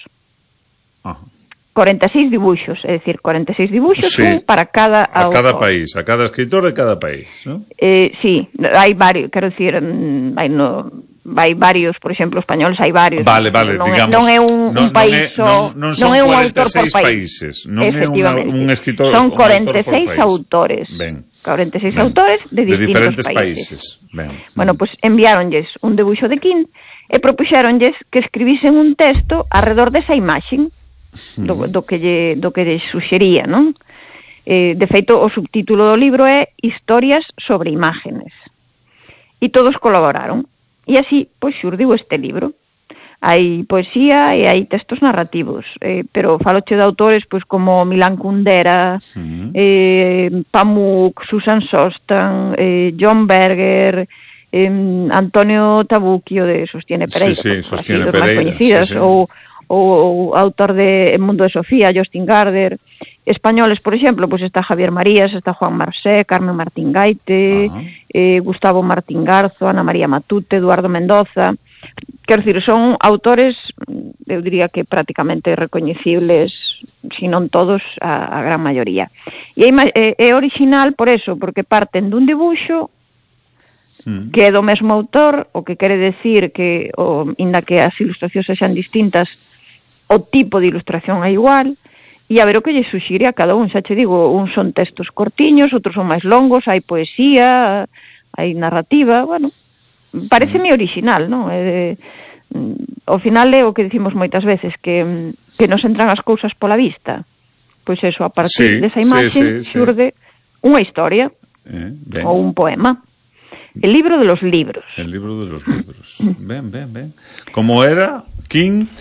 46 dibuixos, é dicir, 46 dibuxos para cada autor. A cada país, a cada escritor de cada país, non? Sí, hai varios, quero dicir, hai varios, por exemplo, españoles hai varios. Vale, digamos. Non é un país non é un autor por país. Non é un escritor. Son 46 autores. Ben. 46 autores de distintos países. Ben. Bueno, pues enviáronlles un debuxo de Kint e propuxéronlles que escribisen un texto alrededor desa imaxe. Do que lle suxería, non? De feito, o subtítulo do libro é Historias sobre imágenes. E todos colaboraron. E así, pois, xurdiu este libro. Hai poesía e hai textos narrativos, pero faloche de autores pois como Milan Kundera, Pamuk, Susan Sontag, John Berger, Antonio Tabucchio de Sostiene Pereira, Sostiene Pereira, ou autor de Mundo de Sofía, Justin Gardner. Españoles, por exemplo, pois está Javier Marías, está Juan Marsé, Carmen Martín Gaite, Gustavo Martín Garzo, Ana María Matute, Eduardo Mendoza. Quero dicir, son autores, eu diría que prácticamente recoñecibles, si non todos, a gran maioría. E é original por eso, porque parten dun dibuxo que é do mesmo autor, o que quere decir que, inda que as ilustracións sexan distintas, o tipo de ilustración é igual, e a ver o que lle suxire a cada un. Xa che digo, uns son textos cortiños, outros son máis longos, hai poesía, hai narrativa, bueno, pareceme original, non? Ao final é o que dicimos moitas veces, que nos entran as cousas pola vista. Pois eso, a partir desa imaxe xurde unha historia ou un poema. El libro de los libros. El libro de los libros. Ben. Como era? Kint?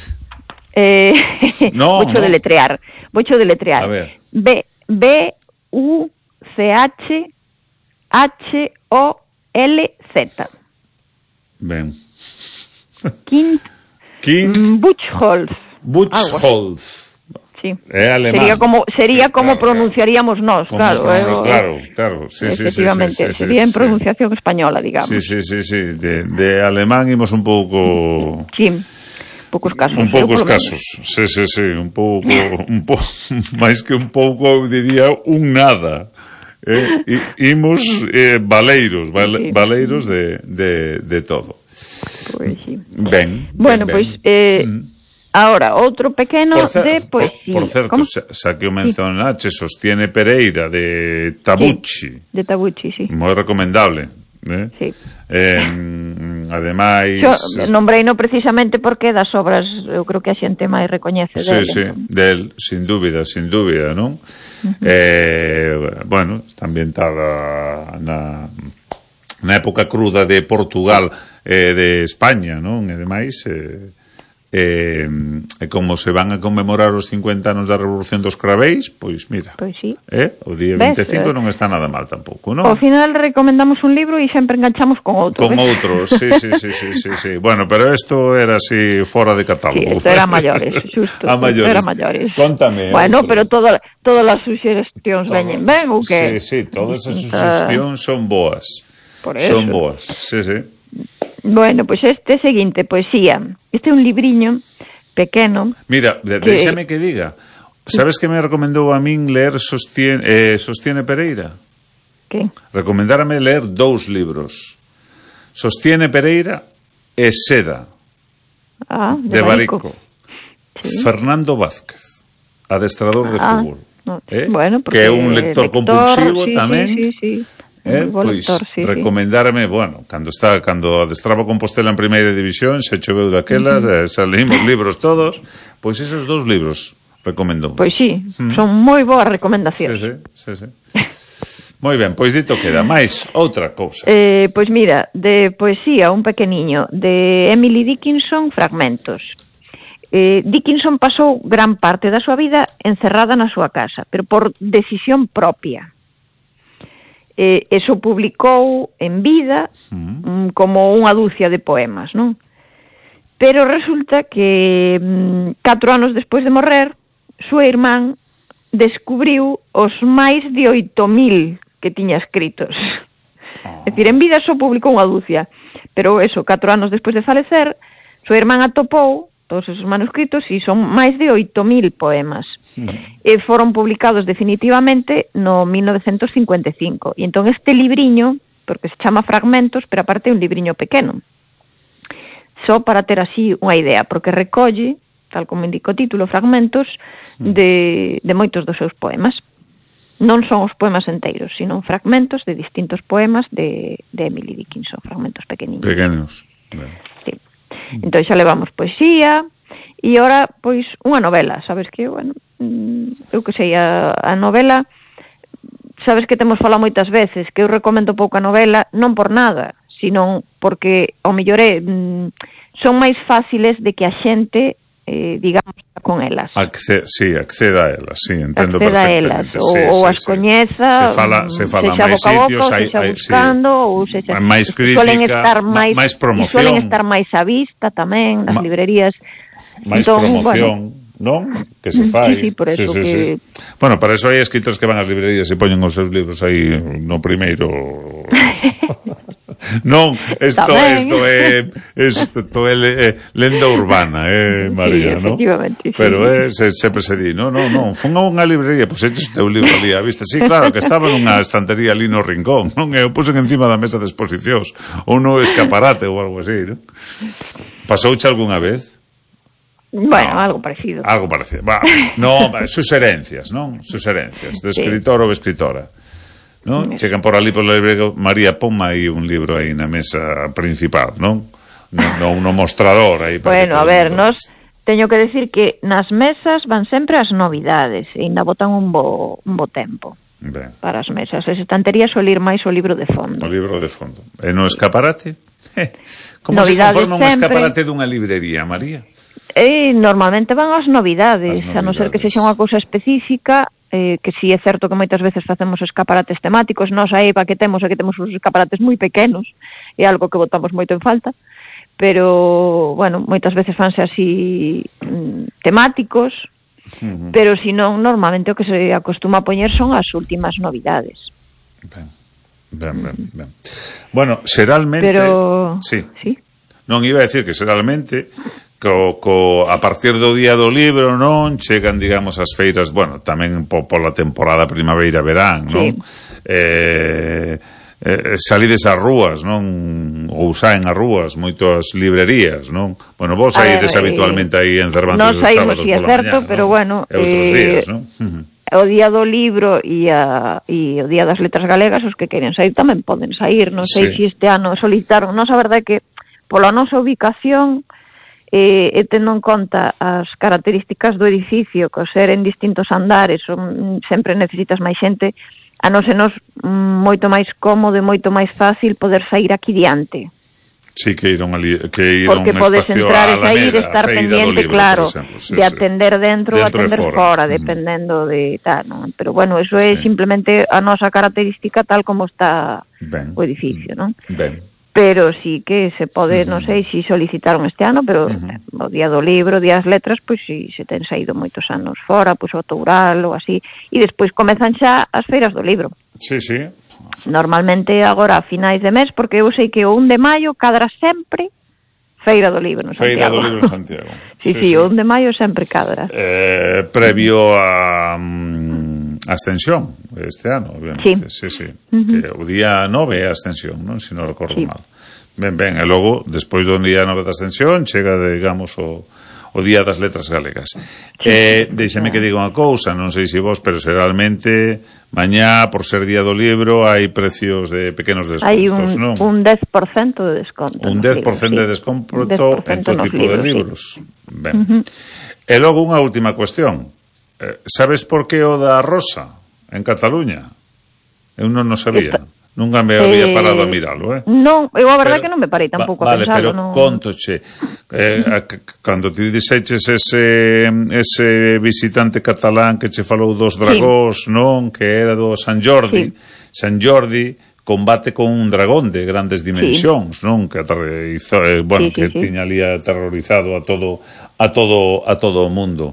Voy a deletrear. A ver. B-U-C-H-H-O-L-Z. Ben. Kint Buchholz. Sí. É alemán. Sería como pronunciaríamos nós, claro. Claro. Sí, efectivamente, sería en pronunciación española, digamos. Sí. De alemán imos un pouco... Sí. Poucos casos. Sí, un pouco máis que un pouco, eu diría un nada. Imos valeiros de todo. Pois sí. Ben. Bueno, pois ahora outro pequeno de poesía. Por certo, xa que o mencionache, Sostiene Pereira de Tabucchi. De Tabucci, sí. Moi recomendable. Sí. Ademais nombreino precisamente porque das obras eu creo que a xente máis recoñece dele. Sí, del, sin dúbida, non? Bueno, está ambientada na época cruda de Portugal e de España, non? E demais e como se van a conmemorar os 50 anos da Revolución dos Craveis, pois mira, sí. O día 25 non está nada mal tampouco, non? Ao final recomendamos un libro e sempre enganchamos con outro. Con outros, sí. Bueno, pero isto era así fora de catálogo. Sí, isto era maiores, xusto. Era maiores. Contame. Bueno, pero todas as suxestións veñen ben ou que? Sí, todas as suxestións son boas. Por eso. Son boas, sí. Bueno, pois este seguinte, poesía. Este é un libriño pequeno. Mira, déxame que diga. Sabes que me recomendou a min ler Sostiene Pereira? Que? Recomendárame ler 2 libros. Sostiene Pereira e Seda. De Barico. Sí. Fernando Vázquez, adestrador de fútbol. Bueno, que é un lector compulsivo tamén. Sí. Pois recomendárame, bueno, cando adestraba Compostela en primeira división, se choveu daquelas, salimos libros todos, pois esos 2 libros recomendo. Pois sí, son moi boas recomendacións. Sí. Moi ben, pois dito queda. Mais outra cousa. Pois mira, de poesía, un pequeniño, de Emily Dickinson, Fragmentos. Dickinson pasou gran parte da súa vida encerrada na súa casa, pero por decisión propia. Eso publicou en vida como unha dúcia de poemas, non? Pero resulta que 4 anos despois de morrer, súa irmán descubriu os máis de 8.000 que tiña escritos. É dicir, en vida só publicou unha dúcia, pero eso, 4 anos despois de falecer, súa irmán atopou todos esos manuscritos e son máis de 8.000 poemas. E foron publicados definitivamente no 1955. E entón este libriño, porque se chama Fragmentos, pero aparte é un libriño pequeno. Só para ter así unha idea, porque recolle, tal como indica o título, fragmentos de moitos dos seus poemas. Non son os poemas enteiros, sino fragmentos de distintos poemas de Emily Dickinson, fragmentos pequeninos. Pequenos. Sí. Entón xa levamos poesía e ora, pois, unha novela, sabes que, bueno, eu que sei, a novela, sabes que temos falado moitas veces que eu recomendo pouca novela, non por nada, sino porque ao mellor son máis fáciles de que a xente digamos, con elas. Acceda a elas, sí, entendo perfectamente. Ou as coñeza, se fala máis sitios, sexa buscando, ou sexa máis crítica, máis promoción. Suelen estar máis á vista tamén nas librerías. Máis promoción, non? Que se fai. Sí, por eso que... Bueno, para eso hai escritores que van ás librerías e poñen os seus libros aí no primeiro... Non, isto é lenda urbana, María, non? Efectivamente, sí. Pero sempre se di, non, fun a unha librería, pois eches o teu libro ali a vista. Sí, claro, que estaba nunha estantería ali no rincón, non? Eu puxen encima da mesa de exposicións, ou no escaparate ou algo así, non? Pasouche algunha vez? Bueno, algo parecido. Algo parecido. No, suxerencias, non? Suxerencias, de escritor ou escritora. ¿No? Chegan por ali pola librería, María, ponma aí un libro aí na mesa principal, non? No mostrador aí. Bueno, a ver, teño que decir que nas mesas van sempre as novidades e ainda botan un bo tempo. Ben. Para as mesas. As estanterías suele ir máis o libro de fondo. O libro de fondo. E no escaparate? Como novidades se conforma un escaparate dunha librería, María? Normalmente van as novidades, a non ser que sexa unha cousa específica, que si é certo que moitas veces facemos escaparates temáticos, nós aí que temos uns escaparates moi pequenos, é algo que botamos moito en falta, pero, bueno, moitas veces fanse así temáticos, pero si non, normalmente o que se acostuma a poñer son as últimas novidades. Ben. Bueno, xeralmente... Pero... Sí. Non iba a decir que xeralmente a partir do día do libro, non, chegan, digamos, as feiras, bueno, tamén pola temporada primavera-verán, non? Salides ás rúas, non? Ou saen ás rúas moitas librerías, non? Bueno, vos saídes habitualmente aí en Cervantes os sábados pola mañá, non? Pero bueno, e outros días, non? O día do libro e o día das letras galegas, os que queren sair tamén poden sair. Non sei se este ano solicitaron. Nos, a verdade é que pola nosa ubicación e tendo en conta as características do edificio, que ao ser en distintos andares sempre necesitas máis xente, a nos moito máis cómodo e moito máis fácil poder sair aquí diante. Sí, que ir a un porque podes entrar e sair, estar pendiente, libro, claro, de atender dentro ou atender fora, dependendo de tal, non? Pero bueno, eso é simplemente a nosa característica tal como está o edificio, non? Pero sí que se pode, non sei se solicitaron este ano, pero o día do libro, o día das letras, pois si se ten saído moitos anos fora, pois o Toural ou así, e despois comezan xa as feiras do libro. Sí. Normalmente agora a finais de mes, porque eu sei que o 1 de maio cadra sempre Feira do Libro en Santiago. Feira do Libro en Santiago. sí, o 1 de maio sempre cadra. Previo a Ascensión este ano, obviamente. Sí. Que o día 9 é a Ascensión, non? Se non recordo mal. Ben, e logo, despois do día 9 da Ascensión, chega, digamos, o Día das Letras Galegas. Deixame que diga unha cousa, non sei se vos, pero xeralmente mañá, por ser Día do Libro, hai precios de pequenos descontos, non? Hai un 10% de desconto. Un 10% de desconto en todo tipo de libros. Ben. E logo unha última cuestión. Sabes por que o da Rosa en Cataluña? Eu non sabía. Nunca me había parado a miralo, Non, eu a verdade que non me parei tampouco a pensarlo. Vale, pero contoche, cando te dixeches ese visitante catalán que che falou dos dragóns, non? Que era do San Jordi. San Jordi combate con un dragón de grandes dimensións, non? Que que tiña ali aterrorizado a todo o mundo.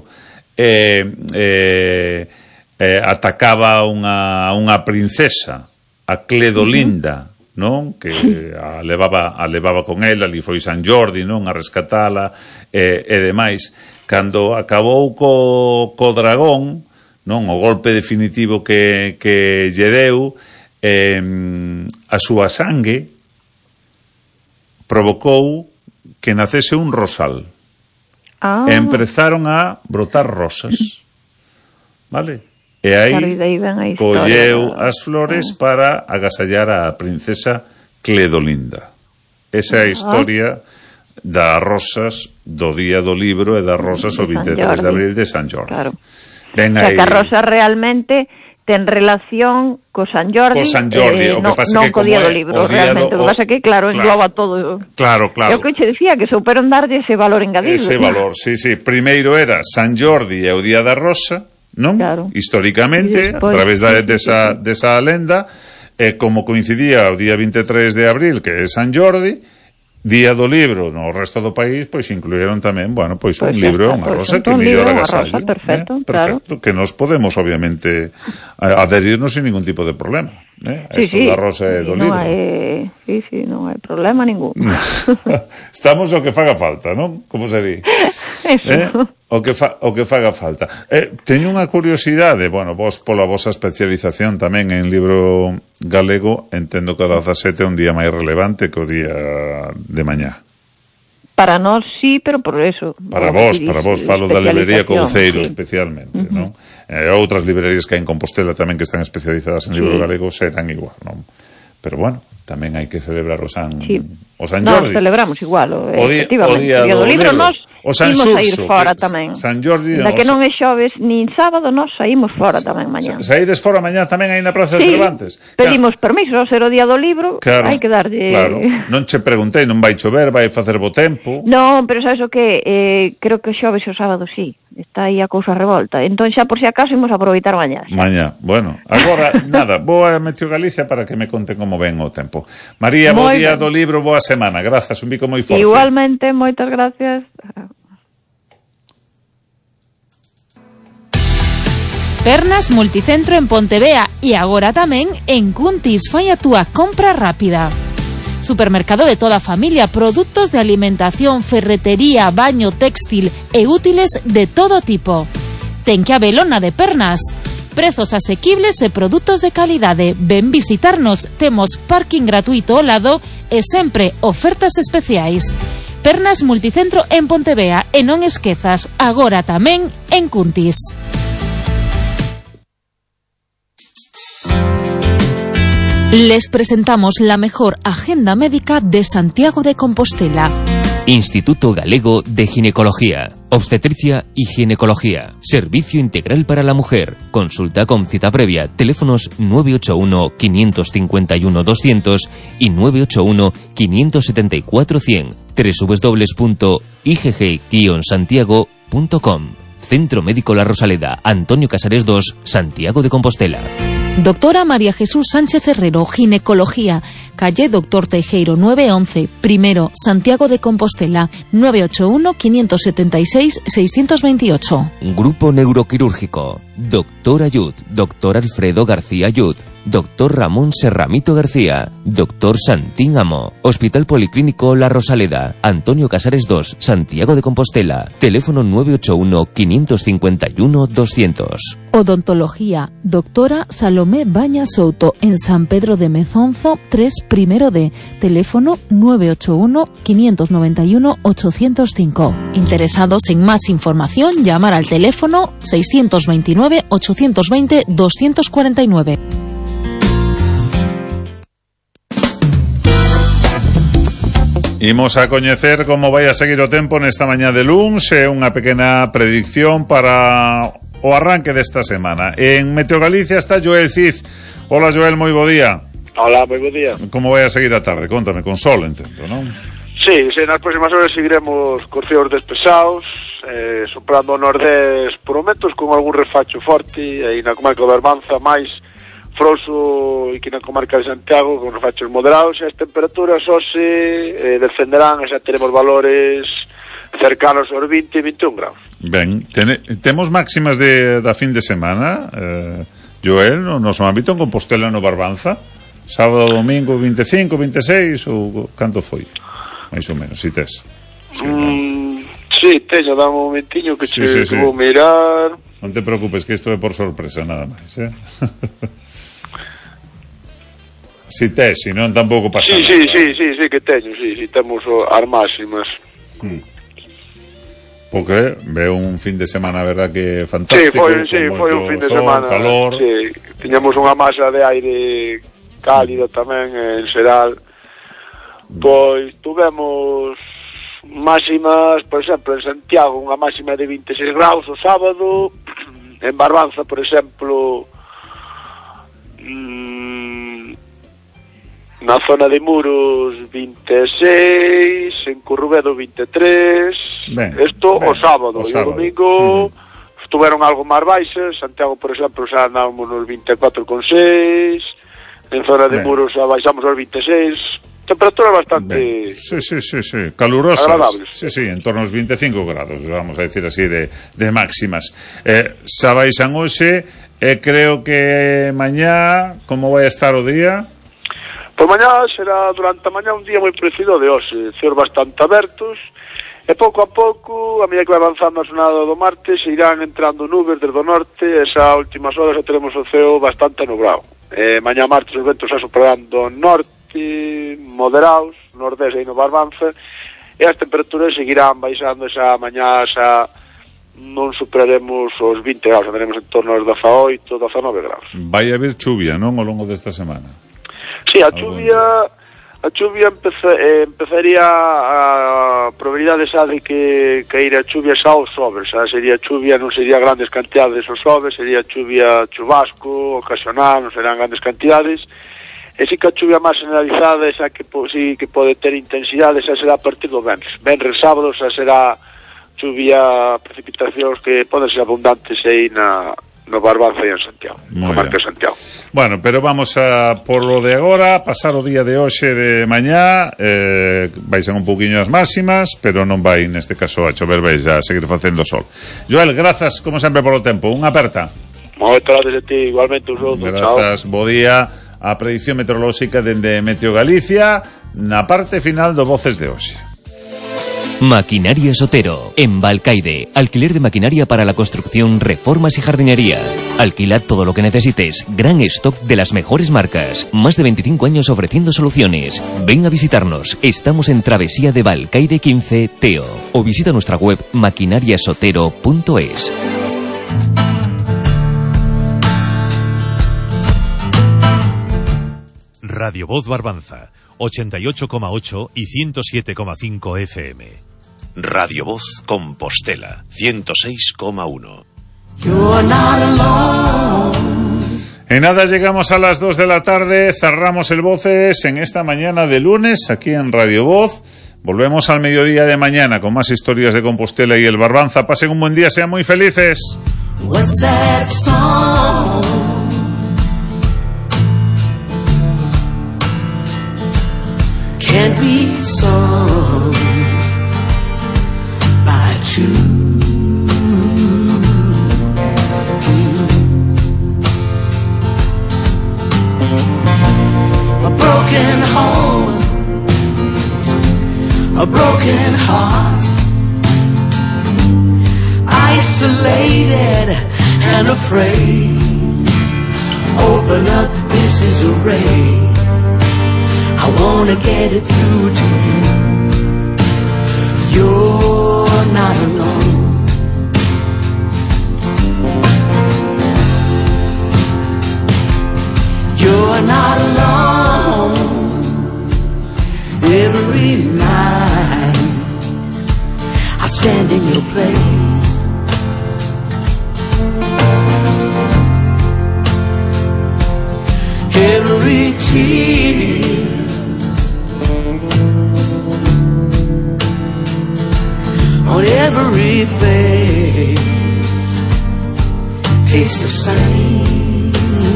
Atacaba unha princesa, a Cledolinda, non? Que a levaba con ela, ali foi San Jordi, non? A rescatala e demais. Cando acabou co dragón, non? O golpe definitivo que lle deu, a súa sangue provocou que nacese un rosal. E empezaron a brotar rosas. Vale? E aí colleu as flores para agasallar a princesa Cledolinda. Esa é a historia das rosas do Día do Libro e das rosas o 23 de abril de San Jordi. Claro. Que a rosa realmente ten relación co San Jordi, o que pasa non co Día do Libro, realmente. O que pasa que, claro, engloba todo. Claro. É o que che decía, que souperon darlle ese valor engadido. Ese valor, sí. Primeiro era San Jordi e o Día da Rosa, non? Claro. Históricamente, despois, a través desa lenda, como coincidía o día 23 de abril, que é San Jordi, Día do Libro no resto do país, pois incluíron tamén, bueno, pois un libro e unha rosa, que mellor agasallo. Perfecto, que nos podemos, obviamente, adherirnos sin ningún tipo de problema. Esto da rosa e do libro. Non hai problema ningún. Estamos o que faga falta, non? Como se di? Eso. O que faga falta. Teño unha curiosidade, bueno, vos pola vosa especialización tamén en libro galego, entendo que o 17 é un día máis relevante que o día de mañá. Para nós sí, pero por eso. Para vos, falo da librería Couceiro especialmente, non? Outras librerías que hai en Compostela tamén que están especializadas en libro galego serán igual, non? Pero bueno, tamén hai que celebrar o San Jordi. Nós celebramos igual, efectivamente. O día do libro. Nós imos a ir fora tamén. San Jordi. Da que non é xoves nin sábado, nós saímos fora tamén mañá. Saídes fora mañá tamén aí na Praza de Cervantes? Pedimos permiso, ao ser o día do libro, hai que darlle... Claro, non che preguntei, non vai chover, vai facer bo tempo? Non, pero sabes o que? Creo que xoves e o sábado sí. Está aí a cousa revolta. Entón xa por si acaso imos aproveitar mañá. Mañá, bueno. Agora, nada, vou a Meteo Galicia para que me conten como ven o tempo. María, bo día do libro, boa semana. Grazas, un bico moi forte. Igualmente, moitas gracias. Pernas Multicentro en Pontevea e agora tamén en Cuntis. Fai a túa compra rápida. Supermercado de toda a familia, produtos de alimentación, ferretería, baño, textil e útiles de todo tipo. Ten que Abelona de Pernas. Prezos asequibles e produtos de calidade. Ven visitarnos, temos parking gratuito ao lado e sempre ofertas especiais. Pernas Multicentro en Pontevea e non esquezas, agora tamén en Cuntis. Les presentamos la mejor agenda médica de Santiago de Compostela. Instituto Galego de Ginecología, Obstetricia y Ginecología. Servicio integral para la mujer. Consulta con cita previa. Teléfonos 981 551 200 y 981 574 100. www.igg-santiago.com. Centro Médico La Rosaleda, Antonio Casares 2, Santiago de Compostela. Doctora María Jesús Sánchez Herrero, Ginecología, calle Doctor Teijeiro 911, primero, Santiago de Compostela, 981-576-628. Grupo Neuroquirúrgico, Doctor Ayud, Doctor Alfredo García Ayud, Doctor Ramón Serramito García, Doctor Santín Amo, Hospital Policlínico La Rosaleda, Antonio Casares 2, Santiago de Compostela, teléfono 981-551-200. Odontología, doctora Salomé Baña Souto, en San Pedro de Mezonzo 3, primero D, teléfono 981-591-805. Interesados en más información, llamar al teléfono 629-820-249. Imos a coñecer como vai a seguir o tempo nesta mañá de luns e unha pequena predicción para o arranque desta semana. En Meteo Galicia está Joel Cid. Hola Joel, moi bo día. Hola, moi bo día. Como vai a seguir a tarde? Contame, con sol, entendo, non? Sí, nas próximas horas seguiremos cos cíos despesados, soprando o nordés por momentos con algún refacho forte, aí na comarca de Barbanza, máis frouxo e que na comarca de Santiago con refachos moderados, e as temperaturas hoxe descenderán e xa teremos valores cercanos aos 20 e 21 graus. Ben, temos máximas da fin de semana, Joel, no noso ámbito en Compostela, no Barbanza, sábado, domingo, 25, 26 ou canto foi? Mais ou menos, si tes. Sí, teño, dame un momentiño que sí. Vou mirar. Non te preocupes, que isto é por sorpresa, nada máis, Si tes, si non tampouco pasa nada. Sí, que teño, sí, temos as máximas. Porque veo un fin de semana, verdad, que fantástico. Sí, foi un fin de semana, calor. Sí, tiñamos unha masa de aire cálido tamén en xeral. Pois tuvemos máximas, por exemplo, en Santiago unha máxima de 26 graus o sábado, en Barbanza, por exemplo, na zona de Muros 26, en Currubedo 23, isto o sábado, e o domingo estuveron algo máis baixas. Santiago, por exemplo, xa andábamos nos 24,6, en zona de Muros xa baixamos aos 26, temperaturas bastante calurosas, agradables. Sí, en torno aos 25 grados, vamos a decir así, de máximas. Xa baixan hoxe, creo que mañá, como vai a estar o día? Pois mañá será, durante a mañá, un día moi parecido de hoxe, céus bastante abertos, e pouco a pouco, a medida que vai avanzando a xornada do martes, se irán entrando nubes desde o norte, e xa a últimas horas xa teremos o ceo bastante nublado. Mañá martes os ventos xa soprarán do norte, moderados, nordés e no Barbanza, e as temperaturas seguirán baixando, xa mañá xa non superaremos os 20 graus, andaremos en torno aos 18, 19 graus. Vai haber chuvia, non, ao longo desta semana? Sí, a chuvia empezaría a probabilidade xa de que caíra chuvia xa ao sobre, xa sería chuvia, non sería grandes cantidades ao sobre, sería chuvia chubasco, ocasional, non serán grandes cantidades, e si que a chuvia máis generalizada, xa que sí que pode ter intensidade, xa será a partir do venres sábado, xa será chuvia, precipitacións que poden ser abundantes aí no Barbanza e en Santiago, comarca de Santiago. Bueno, pero vamos a por lo de agora, pasar o día de hoxe de mañá, vais un pouquiño as máximas, pero non vai neste caso a chover, vais a seguir facendo sol. Joel, grazas como sempre polo tempo, unha aperta. Moitas gracias a ti, igualmente un saludo. Grazas, bo día. A predicción meteorolóxica dende Meteo Galicia na parte final do Voces de hoxe. Maquinaria Sotero, en Valcaide. Alquiler de maquinaria para la construcción, reformas y jardinería. Alquila todo lo que necesites. Gran stock de las mejores marcas. Más de 25 años ofreciendo soluciones. Ven a visitarnos. Estamos en Travesía de Valcaide 15, Teo. O visita nuestra web maquinariasotero.es. Radio Voz Barbanza, 88,8 y 107,5 FM. Radio Voz Compostela, 106,1. En nada llegamos a las 2 de la tarde, cerramos el Voces en esta mañana de lunes aquí en Radio Voz. Volvemos al mediodía de mañana con más historias de Compostela y el Barbanza. Pasen un buen día, sean muy felices. What's that song? Can't be sung by two. A broken home, a broken heart, isolated and afraid. Open up, this is a ray. I wanna get it through to you. You're not alone. You're not alone. Every night I stand in your place. Every tear on every face tastes the same.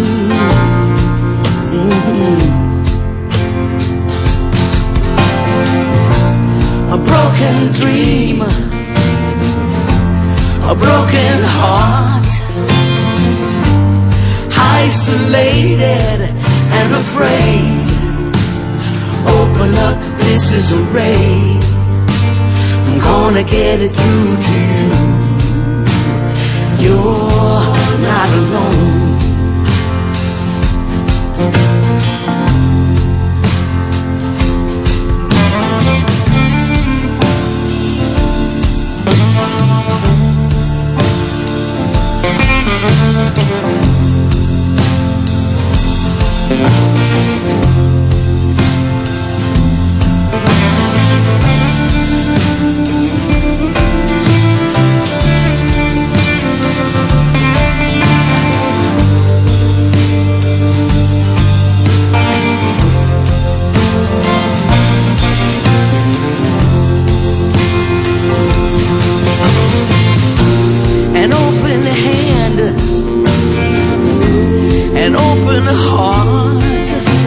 A broken dream, a broken heart, isolated and afraid. Open up, this is a ray. I'm gonna get it through to you. You're not alone. An open heart.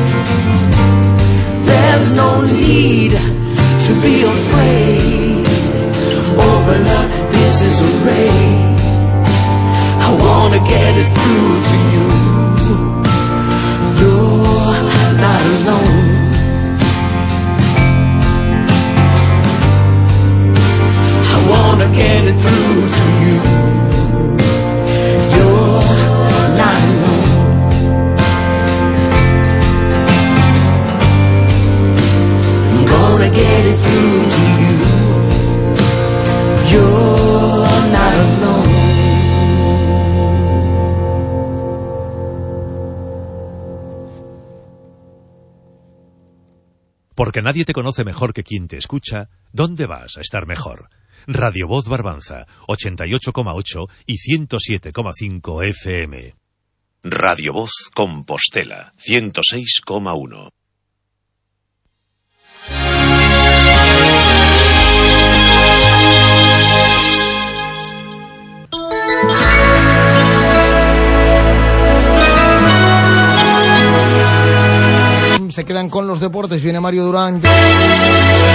There's no need to be afraid. Open up, this is a ray. I wanna get it through to you. You're not alone. I wanna get it through to you. You're not alone. Gonna get it through to you. You're not alone. Porque nadie te conoce mejor que quien te escucha, ¿dónde vas a estar mejor? Radio Voz Barbanza, 88,8 y 107,5 FM. Radio Voz Compostela, 106,1. Se quedan con los deportes, viene Mario Durán.